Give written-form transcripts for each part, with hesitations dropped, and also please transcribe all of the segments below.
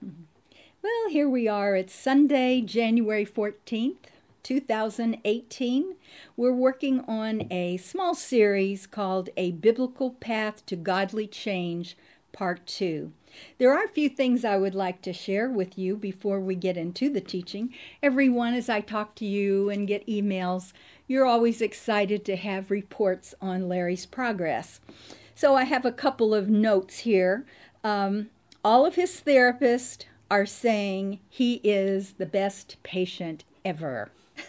Well, here we are. It's Sunday, January 14th, 2018. We're working on a small series called A Biblical Path to Godly Change, Part 2. There are a few things I would like to share with you before we get into the teaching. Everyone, as I talk to you and get emails, you're always excited to have reports on Larry's progress. So I have a couple of notes here. All of his therapists are saying he is the best patient ever.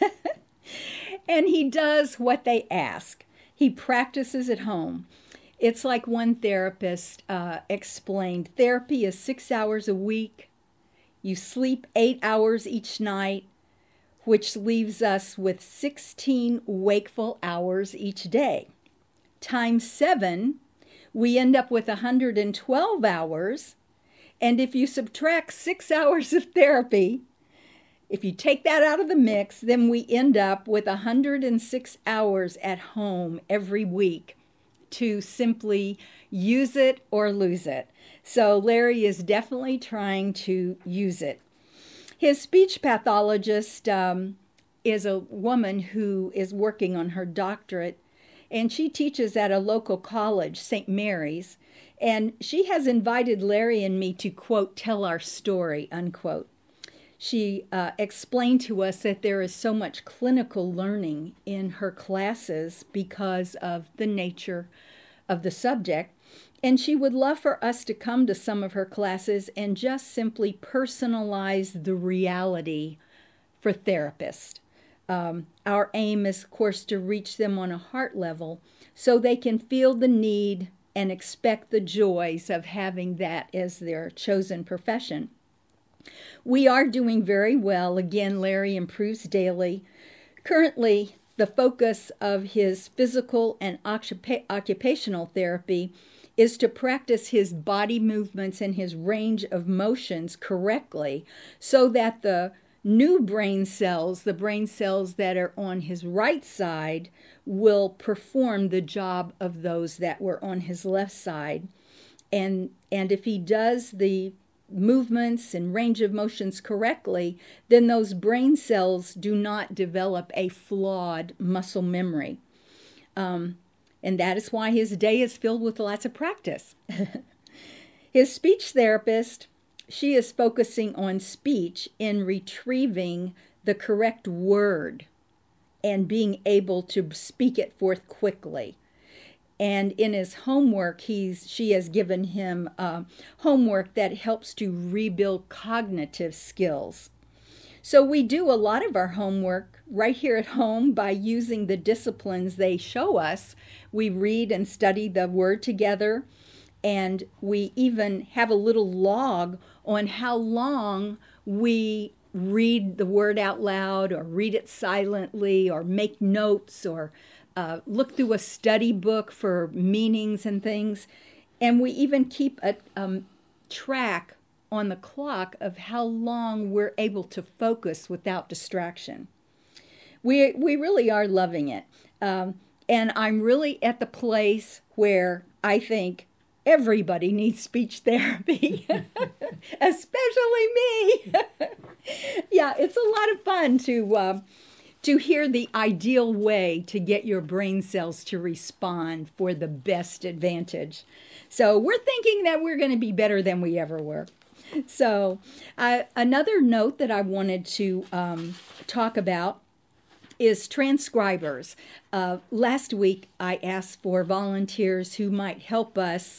And he does what they ask. He practices at home. It's like one therapist explained, therapy is 6 hours a week. You sleep 8 hours each night, which leaves us with 16 wakeful hours each day. Times 7, we end up with 112 hours. And if you subtract 6 hours of therapy, if you take that out of the mix, then we end up with 106 hours at home every week to simply use it or lose it. So Larry is definitely trying to use it. His speech pathologist is a woman who is working on her doctorate, and she teaches at a local college, St. Mary's, and she has invited Larry and me to, quote, tell our story, unquote. She explained to us that there is so much clinical learning in her classes because of the nature of the subject, and she would love for us to come to some of her classes and just simply personalize the reality for therapists. Our aim is, of course, to reach them on a heart level so they can feel the need and expect the joys of having that as their chosen profession. We are doing very well. Again, Larry improves daily. Currently, the focus of his physical and occupational therapy is to practice his body movements and his range of motions correctly so that the new brain cells, the brain cells that are on his right side, will perform the job of those that were on his left side. And if he does the movements and range of motions correctly, then those brain cells do not develop a flawed muscle memory. And that is why his day is filled with lots of practice. His speech therapist, she is focusing on speech in retrieving the correct word and being able to speak it forth quickly. And in his homework, she has given him homework that helps to rebuild cognitive skills. So we do a lot of our homework right here at home by using the disciplines they show us. We read and study the word together, and we even have a little log on how long we read the word out loud or read it silently or make notes or look through a study book for meanings and things. And we even keep a track on the clock of how long we're able to focus without distraction. We really are loving it. And I'm really at the place where I think everybody needs speech therapy, especially me. Yeah, it's a lot of fun to hear the ideal way to get your brain cells to respond for the best advantage. So we're thinking that we're going to be better than we ever were. So another note that I wanted to talk about is transcribers. Last week, I asked for volunteers who might help us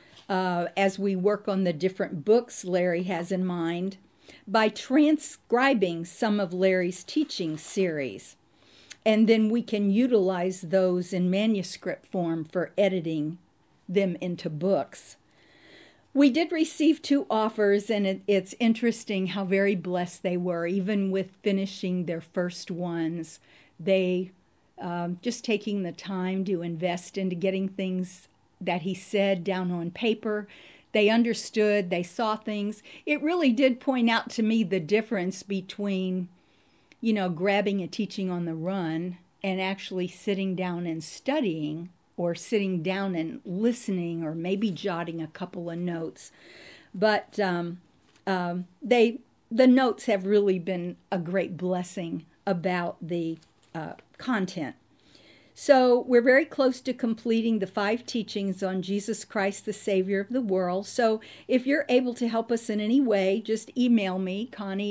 as we work on the different books Larry has in mind by transcribing some of Larry's teaching series. And then we can utilize those in manuscript form for editing them into books. We did receive 2 offers, and it's interesting how very blessed they were. Even with finishing their first ones, they just taking the time to invest into getting things that he said down on paper. They understood, they saw things. It really did point out to me the difference between, grabbing a teaching on the run and actually sitting down and studying, or sitting down and listening, or maybe jotting a couple of notes. But The notes have really been a great blessing about the content. So we're very close to completing the 5 teachings on Jesus Christ, the Savior of the world. So if you're able to help us in any way, just email me,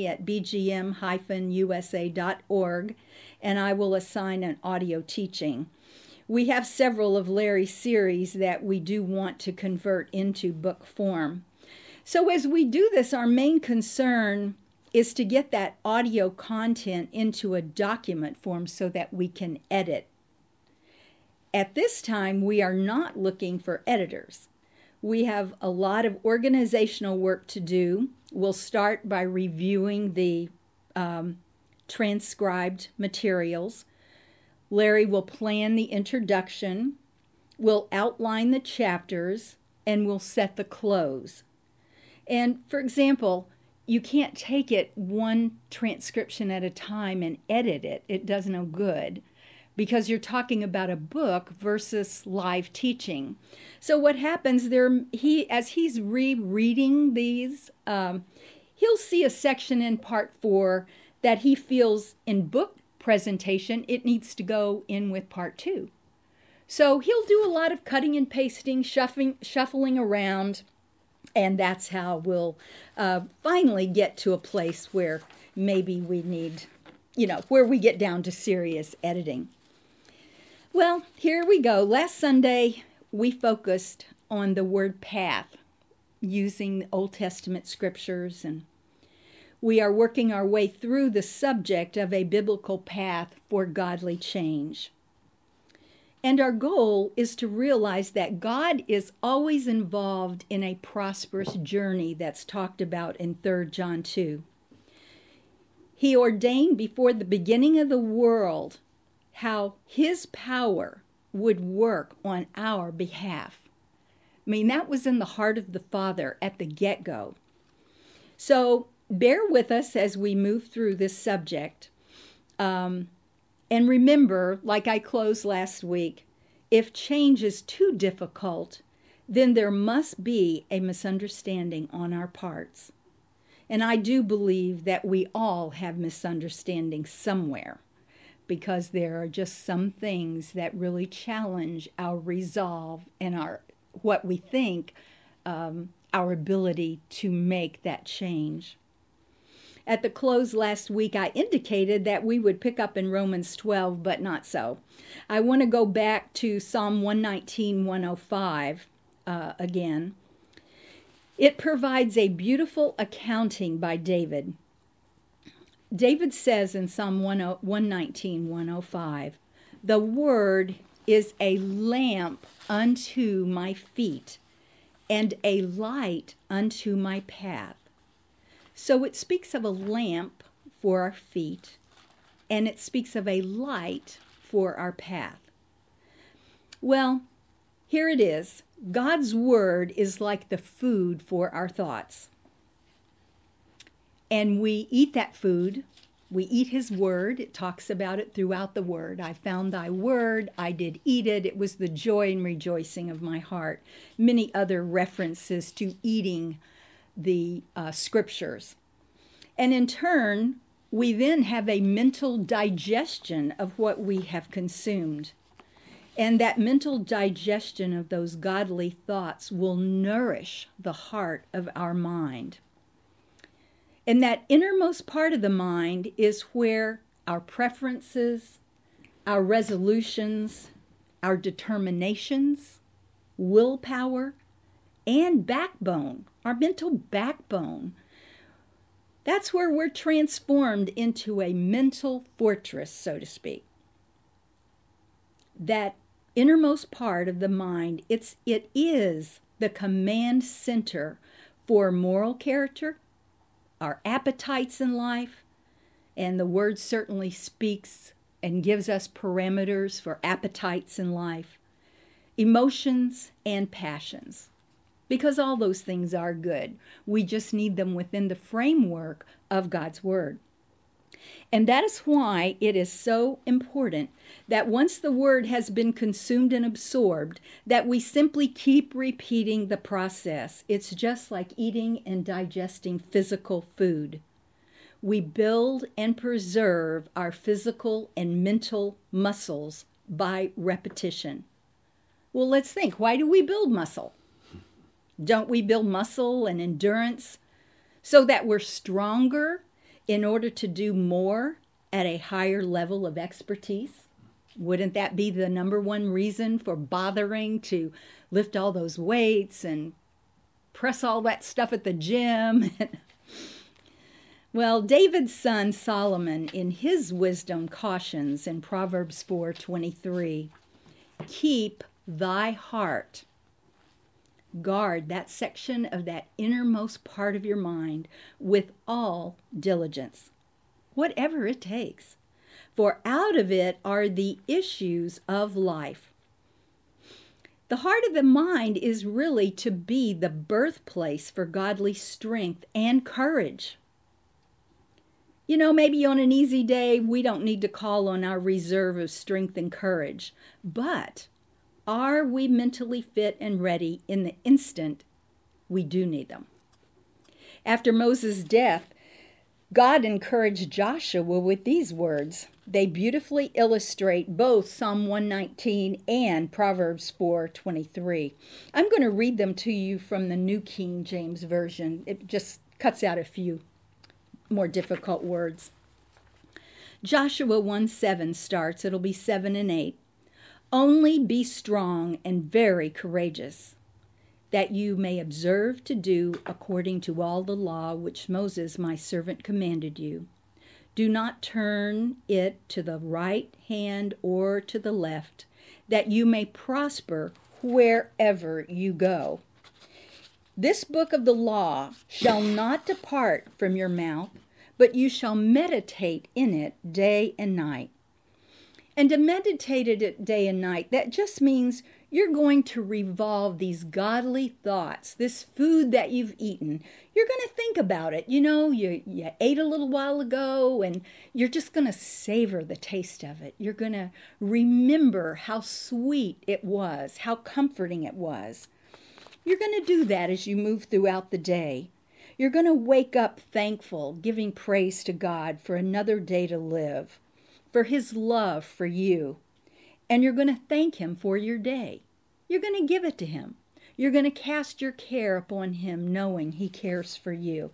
Connie@bgm-usa.org, and I will assign an audio teaching. We have several of Larry's series that we do want to convert into book form. So as we do this, our main concern is to get that audio content into a document form so that we can edit. At this time, we are not looking for editors. We have a lot of organizational work to do. We'll start by reviewing the transcribed materials. Larry will plan the introduction, we'll outline the chapters, and we'll set the close. And for example, you can't take it one transcription at a time and edit it. It does no good because you're talking about a book versus live teaching. So what happens there, as he's rereading these, he'll see a section in part 4 that he feels in book presentation, it needs to go in with part 2. So he'll do a lot of cutting and pasting, shuffling around, and that's how we'll finally get to a place where maybe we need, where we get down to serious editing. Well, here we go. Last Sunday, we focused on the word path using Old Testament scriptures, and we are working our way through the subject of a biblical path for godly change. And our goal is to realize that God is always involved in a prosperous journey that's talked about in 3 John 2. He ordained before the beginning of the world how his power would work on our behalf. I mean, that was in the heart of the Father at the get-go. So bear with us as we move through this subject. And remember, like I closed last week, if change is too difficult, then there must be a misunderstanding on our parts. And I do believe that we all have misunderstandings somewhere, because there are just some things that really challenge our resolve and what we think, our ability to make that change. At the close last week, I indicated that we would pick up in Romans 12, but not so. I want to go back to Psalm 119, 105 again. It provides a beautiful accounting by David. David says in Psalm 119, 105, "The word is a lamp unto my feet and a light unto my path." So it speaks of a lamp for our feet, and it speaks of a light for our path. Well, here it is. God's word is like the food for our thoughts. And we eat that food. We eat his word. It talks about it throughout the word. "I found thy word. I did eat it. It was the joy and rejoicing of my heart." Many other references to eating the scriptures. And in turn, we then have a mental digestion of what we have consumed. And that mental digestion of those godly thoughts will nourish the heart of our mind. And that innermost part of the mind is where our preferences, our resolutions, our determinations, willpower, and backbone, our mental backbone, that's where we're transformed into a mental fortress, so to speak. That innermost part of the mind, it is the command center for moral character, our appetites in life, and the word certainly speaks and gives us parameters for appetites in life, emotions and passions, because all those things are good. We just need them within the framework of God's word. And that is why it is so important that once the word has been consumed and absorbed, that we simply keep repeating the process. It's just like eating and digesting physical food. We build and preserve our physical and mental muscles by repetition. Well, let's think. Why do we build muscle? Don't we build muscle and endurance so that we're stronger in order to do more at a higher level of expertise? Wouldn't that be the number one reason for bothering to lift all those weights and press all that stuff at the gym? Well, David's son Solomon, in his wisdom, cautions in Proverbs 4:23, keep thy heart. Guard that section of that innermost part of your mind with all diligence, whatever it takes. For out of it are the issues of life. The heart of the mind is really to be the birthplace for godly strength and courage. You know, maybe on an easy day, we don't need to call on our reserve of strength and courage. But are we mentally fit and ready in the instant we do need them? After Moses' death, God encouraged Joshua with these words. They beautifully illustrate both Psalm 119 and Proverbs 4:23. I'm going to read them to you from the New King James Version. It just cuts out a few more difficult words. Joshua 1:7 starts. It'll be 7 and 8. Only be strong and very courageous, that you may observe to do according to all the law which Moses my servant commanded you. Do not turn it to the right hand or to the left, that you may prosper wherever you go. This book of the law shall not depart from your mouth, but you shall meditate in it day and night. And to meditate it day and night, that just means you're going to revolve these godly thoughts, this food that you've eaten. You're going to think about it. You know, you ate a little while ago, and you're just going to savor the taste of it. You're going to remember how sweet it was, how comforting it was. You're going to do that as you move throughout the day. You're going to wake up thankful, giving praise to God for another day to live, for his love for you. And you're going to thank him for your day. You're going to give it to him. You're going to cast your care upon him, knowing he cares for you.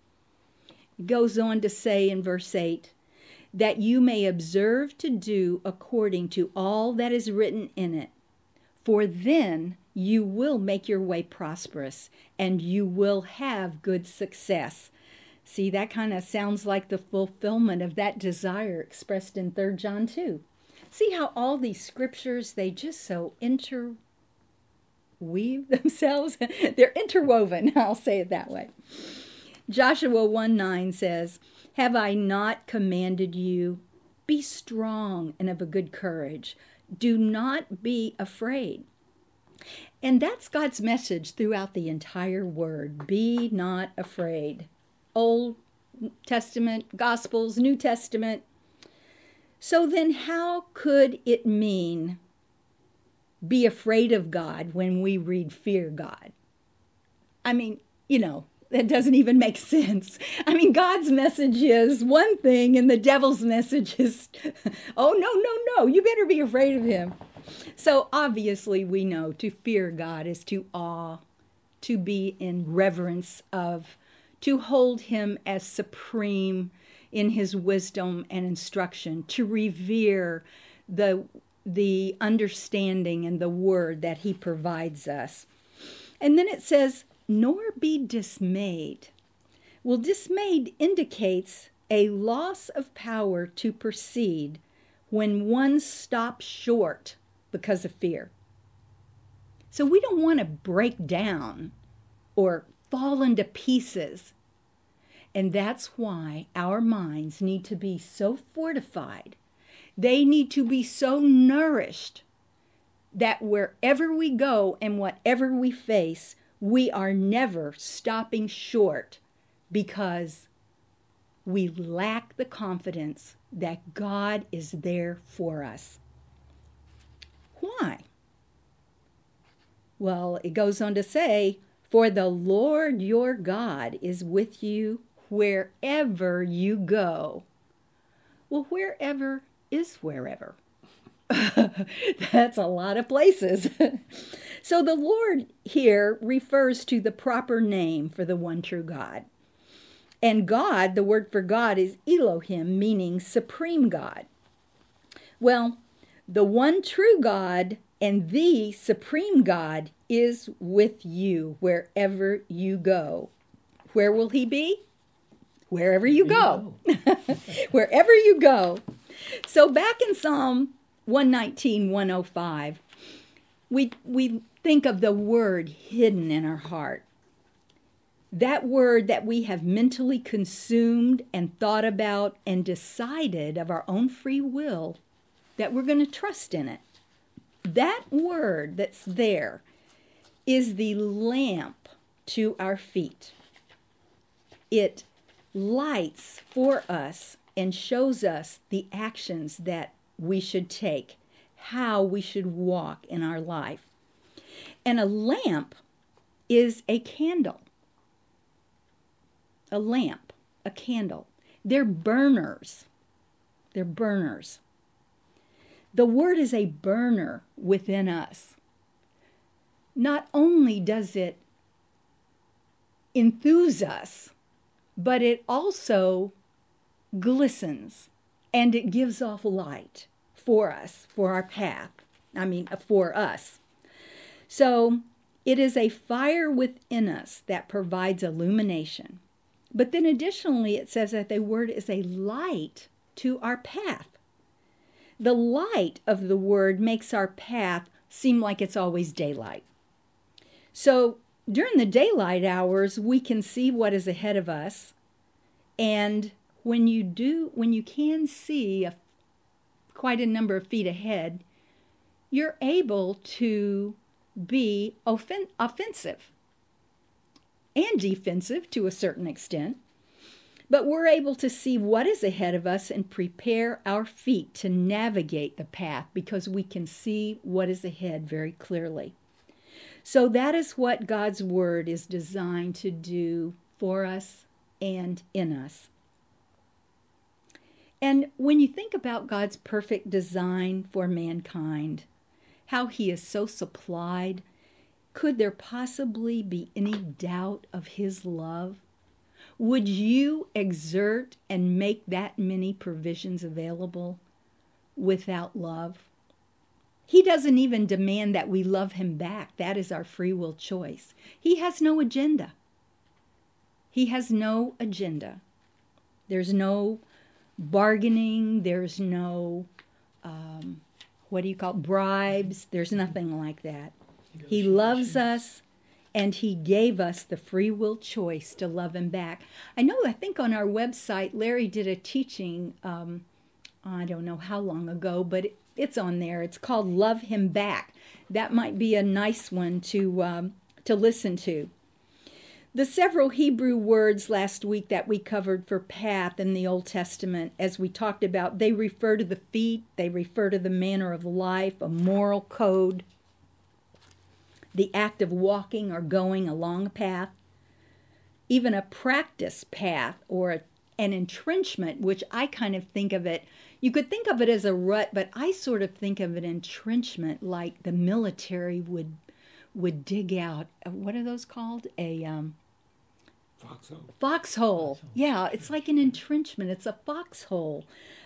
It goes on to say in verse 8, that you may observe to do according to all that is written in it. For then you will make your way prosperous, and you will have good success. See, that kind of sounds like the fulfillment of that desire expressed in 3 John 2. See how all these scriptures, they just so interweave themselves? They're interwoven, I'll say it that way. Joshua 1:9 says, have I not commanded you? Be strong and of a good courage. Do not be afraid. And that's God's message throughout the entire word. Be not afraid. Old Testament, Gospels, New Testament. So then how could it mean be afraid of God when we read fear God? I mean, you know, that doesn't even make sense. I mean, God's message is one thing and the devil's message is, oh, no, you better be afraid of him. So obviously we know to fear God is to awe, to be in reverence of, to hold him as supreme in his wisdom and instruction, to revere the understanding and the word that he provides us. And then it says, nor be dismayed. Well, dismayed indicates a loss of power to proceed when one stops short because of fear. So we don't want to break down or fall into pieces. And that's why our minds need to be so fortified. They need to be so nourished that wherever we go and whatever we face, we are never stopping short because we lack the confidence that God is there for us. Why? Well, it goes on to say, "For the Lord your God is with you wherever you go." Well, wherever is wherever. That's a lot of places. So the Lord here refers to the proper name for the one true God. And God, the word for God is Elohim, meaning supreme God. Well, the one true God and the supreme God is with you wherever you go. Where will he be? Wherever you go. Wherever you go. So back in Psalm 119, 105, we think of the word hidden in our heart. That word that we have mentally consumed and thought about and decided of our own free will that we're going to trust in it. That word that's there is the lamp to our feet. It lights for us and shows us the actions that we should take, how we should walk in our life. And a lamp is a candle. A lamp, a candle. They're burners. They're burners. The word is a burner within us. Not only does it enthuse us, but it also glistens and it gives off light for us, for our path. For us. So it is a fire within us that provides illumination. But then additionally, it says that the word is a light to our path. The light of the word makes our path seem like it's always daylight. So during the daylight hours, we can see what is ahead of us. And when you can see quite a number of feet ahead, you're able to be offensive and defensive to a certain extent. But we're able to see what is ahead of us and prepare our feet to navigate the path because we can see what is ahead very clearly. So that is what God's word is designed to do for us and in us. And when you think about God's perfect design for mankind, how he is so supplied, could there possibly be any doubt of his love? Would you exert and make that many provisions available without love? He doesn't even demand that we love him back. That is our free will choice. He has no agenda. He has no agenda. There's no bargaining. There's no, bribes. There's nothing like that. He loves us, and he gave us the free will choice to love him back. I think on our website, Larry did a teaching, I don't know how long ago, but it's on there. It's called Love Him Back. That might be a nice one to listen to. The several Hebrew words last week that we covered for path in the Old Testament, as we talked about, they refer to the feet, they refer to the manner of life, a moral code, the act of walking or going along a path, even a practice path or an entrenchment, which I kind of think of it, you could think of it as a rut, but I sort of think of an entrenchment like the military would dig out, what are those called? Foxhole. Foxhole. Yeah, it's like an entrenchment. It's a foxhole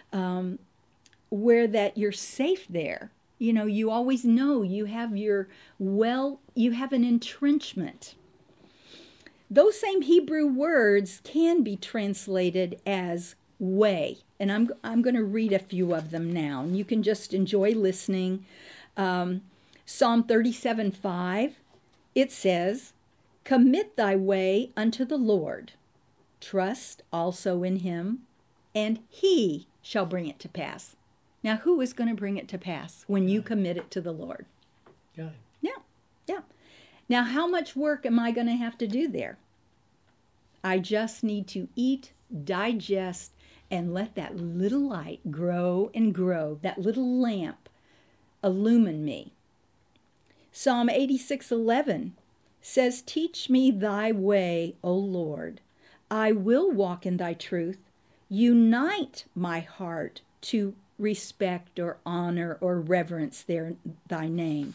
where that you're safe there. You know, you always know you have you have an entrenchment. Those same Hebrew words can be translated as way. And I'm going to read a few of them now. And you can just enjoy listening. Psalm 37:5, it says, "Commit thy way unto the Lord. Trust also in him, and he shall bring it to pass." Now, who is going to bring it to pass when you commit it to the Lord? God. Yeah. Now, how much work am I going to have to do there? I just need to eat, digest, and let that little light grow and grow, that little lamp illumine me. Psalm 86:11 says, "Teach me thy way, O Lord. I will walk in thy truth. Unite my heart to respect or honor or reverence thy name."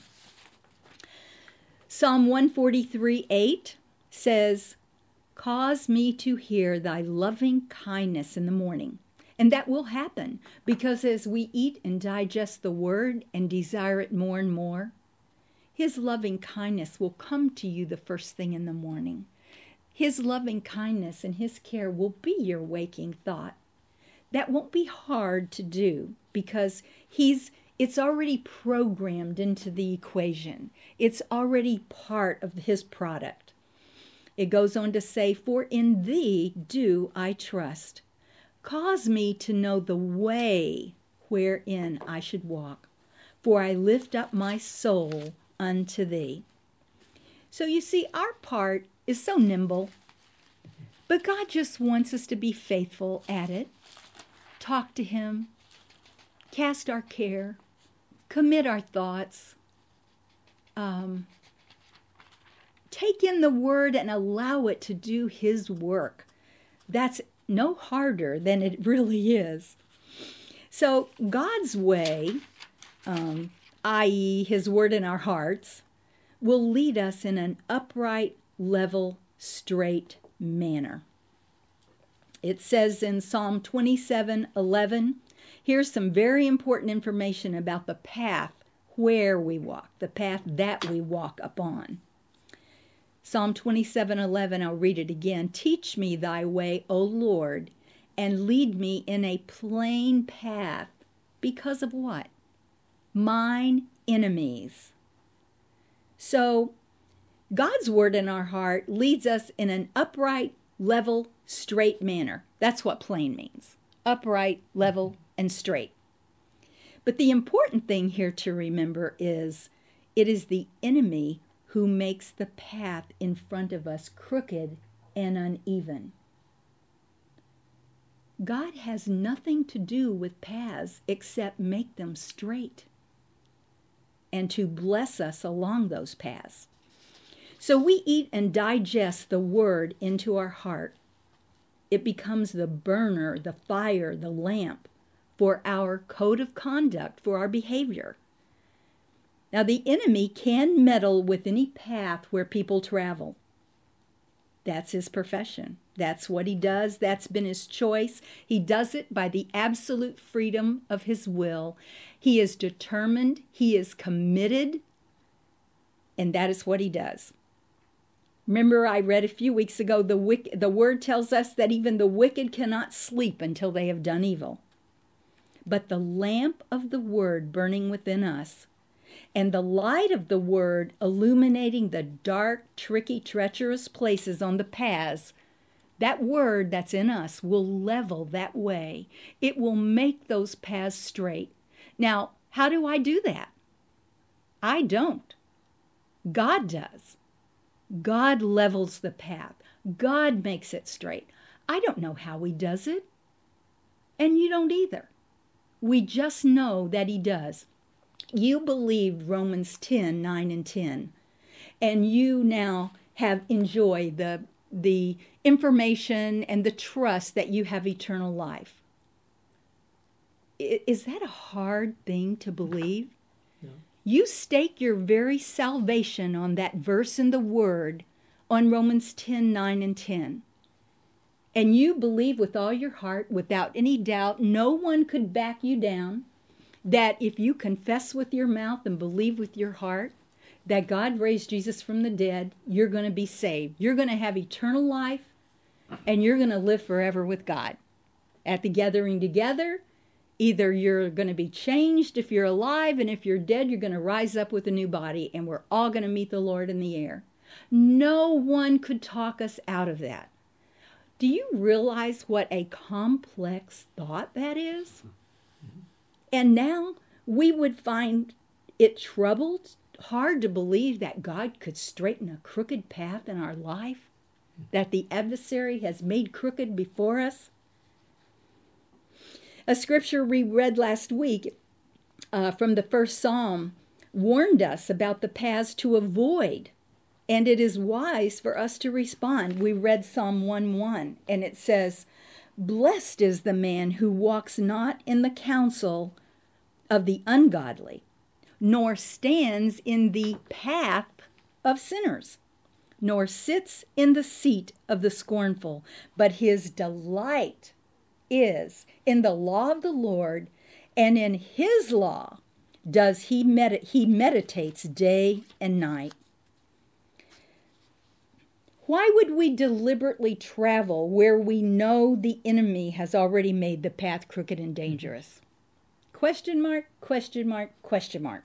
Psalm 143:8 says, "Cause me to hear thy loving kindness in the morning." And that will happen because as we eat and digest the word and desire it more and more, his loving kindness will come to you the first thing in the morning. His loving kindness and his care will be your waking thought. That won't be hard to do because it's already programmed into the equation. It's already part of his product. It goes on to say, "For in thee do I trust. Cause me to know the way wherein I should walk, for I lift up my soul unto thee." So you see, our part is so nimble, but God just wants us to be faithful at it. Talk to him, cast our care, commit our thoughts, take in the word and allow it to do his work. That's no harder than it really is. So God's way, i.e. his word in our hearts, will lead us in an upright, level, straight manner. It says in Psalm 27:11, here's some very important information about the path where we walk, the path that we walk upon. Psalm 27:11, I'll read it again. "Teach me thy way, O Lord, and lead me in a plain path." Because of what? Mine enemies. So God's word in our heart leads us in an upright, level, straight manner. That's what plain means. Upright, level, and straight. But the important thing here to remember is it is the enemy who makes the path in front of us crooked and uneven. God has nothing to do with paths except make them straight and to bless us along those paths. So we eat and digest the word into our heart. It becomes the burner, the fire, the lamp for our code of conduct, for our behavior. Now, the enemy can meddle with any path where people travel. That's his profession. That's what he does. That's been his choice. He does it by the absolute freedom of his will. He is determined. He is committed. And that is what he does. Remember, I read a few weeks ago, the word tells us that even the wicked cannot sleep until they have done evil. But the lamp of the word burning within us and the light of the word illuminating the dark, tricky, treacherous places on the paths, that word that's in us will level that way. It will make those paths straight. Now, how do I do that? I don't. God does. God levels the path. God makes it straight. I don't know how he does it. And you don't either. We just know that he does. You believed Romans 10:9 and 10. And you now have enjoyed the information and the trust that you have eternal life. Is that a hard thing to believe? No. You stake your very salvation on that verse in the Word, on Romans 10:9 and 10. And you believe with all your heart, without any doubt, no one could back you down, that if you confess with your mouth and believe with your heart that God raised Jesus from the dead, you're going to be saved. You're going to have eternal life, and you're going to live forever with God. At the gathering together, either you're going to be changed if you're alive, and if you're dead, you're going to rise up with a new body, and we're all going to meet the Lord in the air. No one could talk us out of that. Do you realize what a complex thought that is? And now we would find it hard to believe that God could straighten a crooked path in our life. that the adversary has made crooked before us. A scripture we read last week from the first Psalm warned us about the paths to avoid, and it is wise for us to respond. We read Psalm 1:1, and it says, "Blessed is the man who walks not in the counsel of the ungodly, nor stands in the path of sinners, nor sits in the seat of the scornful, but his delight is in the law of the Lord, and in his law does he meditates day and night." Why would we deliberately travel where we know the enemy has already made the path crooked and dangerous? Question mark, question mark, question mark.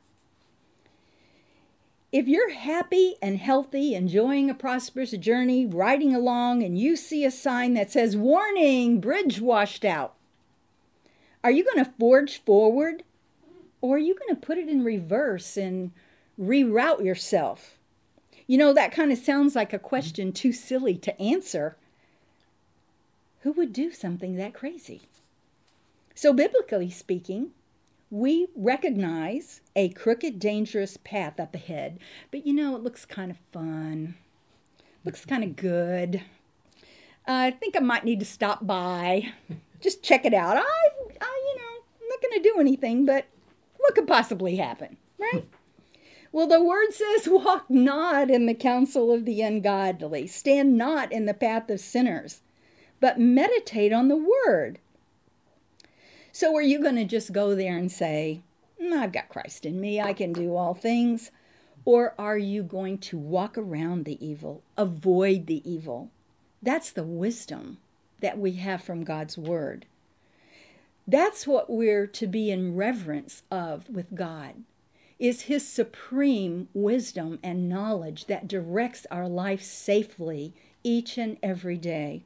If you're happy and healthy, enjoying a prosperous journey, riding along, and you see a sign that says, "Warning, bridge washed out," are you going to forge forward, or are you going to put it in reverse and reroute yourself? You know, that kind of sounds like a question too silly to answer. Who would do something that crazy? So biblically speaking, we recognize a crooked, dangerous path up ahead, but you know, it looks kind of fun. Looks kind of good. I think I might need to stop by. Just check it out. I'm not going to do anything, but what could possibly happen, right? Well, the word says, "Walk not in the counsel of the ungodly, stand not in the path of sinners, but meditate on the word." So are you going to just go there and say, "I've got Christ in me, I can do all things"? Or are you going to walk around the evil, avoid the evil? That's the wisdom that we have from God's word. That's what we're to be in reverence of with God, is his supreme wisdom and knowledge that directs our life safely each and every day.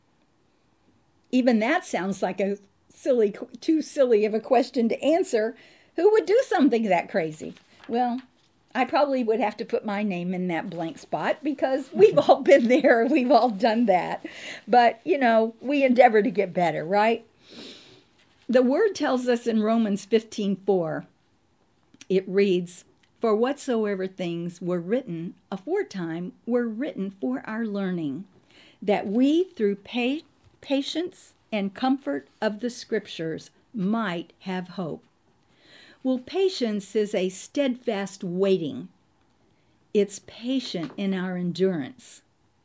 Even that sounds like a too silly of a question to answer. Who would do something that crazy? Well, I probably would have to put my name in that blank spot, because we've all been there, we've all done that. But, you know, we endeavor to get better, right? The word tells us in Romans 15:4, it reads, "For whatsoever things were written aforetime were written for our learning, that we through patience and comfort of the scriptures might have hope." Well, patience is a steadfast waiting. It's patient in our endurance.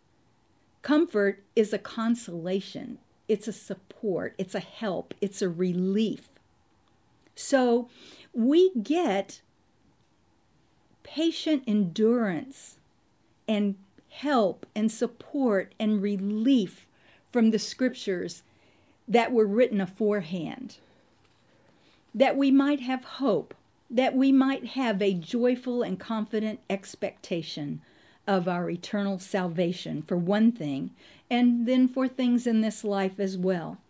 Comfort is a consolation. It's a support. It's a help. It's a relief. So we get patient endurance and help and support and relief from the scriptures that were written aforehand, that we might have hope, that we might have a joyful and confident expectation of our eternal salvation, for one thing, and then for things in this life as well.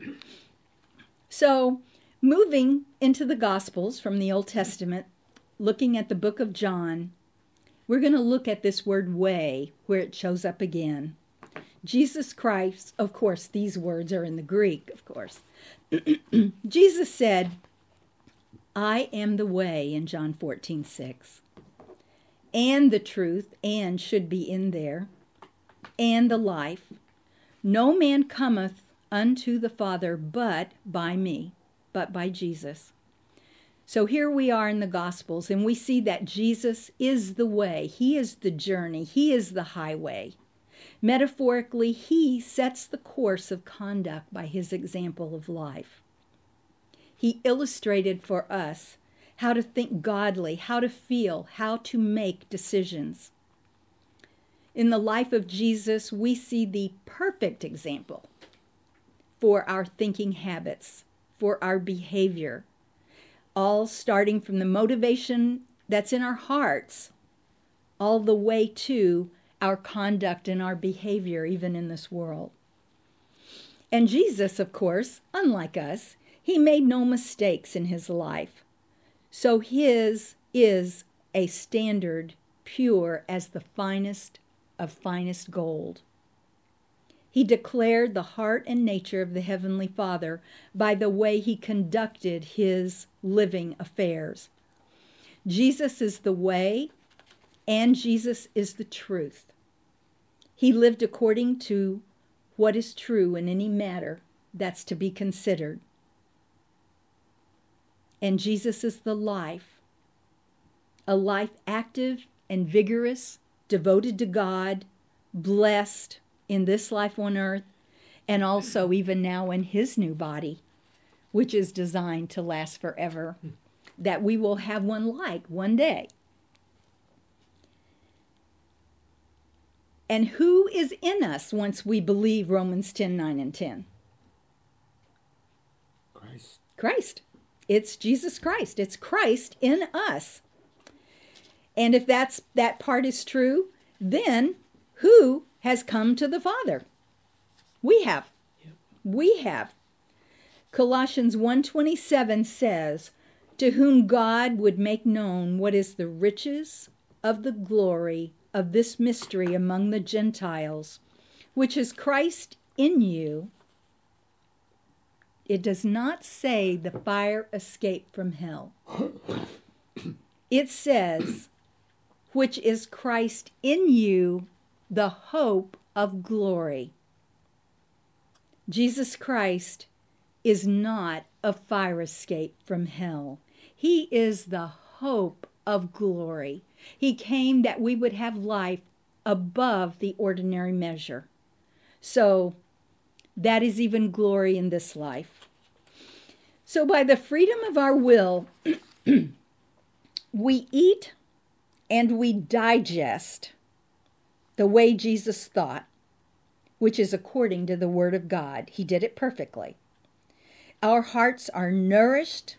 So, moving into the Gospels from the Old Testament, looking at the book of John, we're going to look at this word "way," where it shows up again. Jesus Christ, of course, these words are in the Greek, of course. Jesus said, "I am the way," in John 14:6. And the truth, and should be in there, and the life. "No man cometh unto the Father but by me," but by Jesus. So here we are in the Gospels, and we see that Jesus is the way. He is the journey. He is the highway. Metaphorically, he sets the course of conduct by his example of life. He illustrated for us how to think godly, how to feel, how to make decisions. In the life of Jesus, we see the perfect example for our thinking habits, for our behavior, all starting from the motivation that's in our hearts, all the way to our conduct and our behavior, even in this world. And Jesus, of course, unlike us, he made no mistakes in his life. So his is a standard pure as the finest of finest gold. He declared the heart and nature of the Heavenly Father by the way he conducted his living affairs. Jesus is the way, and Jesus is the truth. He lived according to what is true in any matter that's to be considered. And Jesus is the life, a life active and vigorous, devoted to God, blessed in this life on earth, and also even now in his new body, which is designed to last forever, that we will have one like one day. And who is in us once we believe Romans 10:9 and 10? Christ. It's Jesus Christ. It's Christ in us. And if that part is true, then who has come to the Father? We have. Yep. We have. Colossians 1:27 says, to whom God would make known what is the riches of the glory of this mystery among the Gentiles, which is Christ in you. It does not say the fire escaped from hell. It says, which is Christ in you, the hope of glory. Jesus Christ is not a fire escape from hell. He is the hope of glory. He came that we would have life above the ordinary measure. So that is even glory in this life. So by the freedom of our will, we eat and we digest the way Jesus thought, which is according to the Word of God. He did it perfectly. Our hearts are nourished,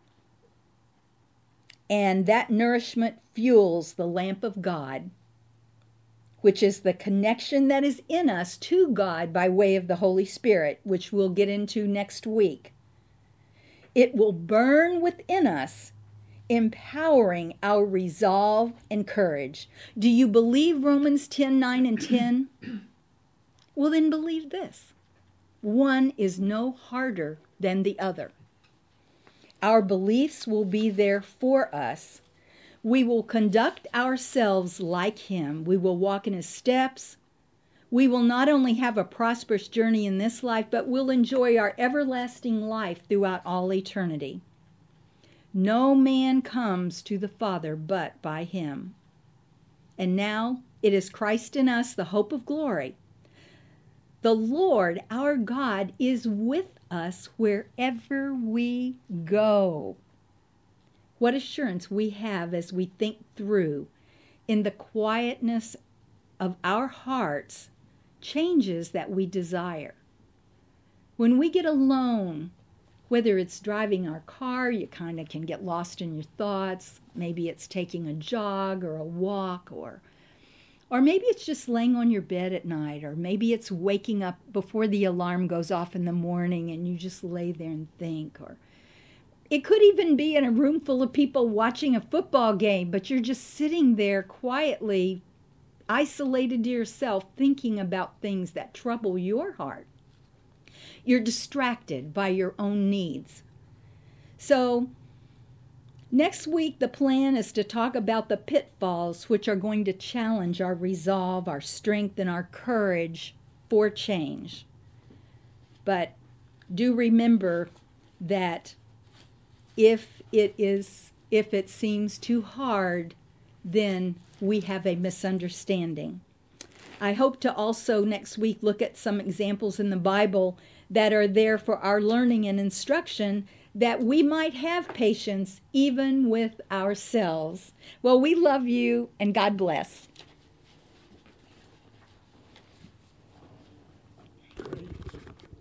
and that nourishment fuels the lamp of God, which is the connection that is in us to God by way of the Holy Spirit, which we'll get into next week. It will burn within us, empowering our resolve and courage. Do you believe Romans 10:9 and 10? Well, then believe this. One is no harder than the other. Our beliefs will be there for us. We will conduct ourselves like him. We will walk in his steps. We will not only have a prosperous journey in this life, but we'll enjoy our everlasting life throughout all eternity. No man comes to the Father but by him. And now it is Christ in us, the hope of glory. The Lord, our God, is with us wherever we go. What assurance we have as we think through, in the quietness of our hearts, changes that we desire. When we get alone, whether it's driving our car, you kind of can get lost in your thoughts. Maybe it's taking a jog or a walk, or maybe it's just laying on your bed at night, or maybe it's waking up before the alarm goes off in the morning and you just lay there and think. Or it could even be in a room full of people watching a football game, but you're just sitting there quietly, isolated to yourself, thinking about things that trouble your heart. You're distracted by your own needs. So next week, the plan is to talk about the pitfalls which are going to challenge our resolve, our strength, and our courage for change. But do remember that if it seems too hard, then we have a misunderstanding. I hope to also next week look at some examples in the Bible that are there for our learning and instruction, that we might have patience even with ourselves. Well, we love you, and God bless.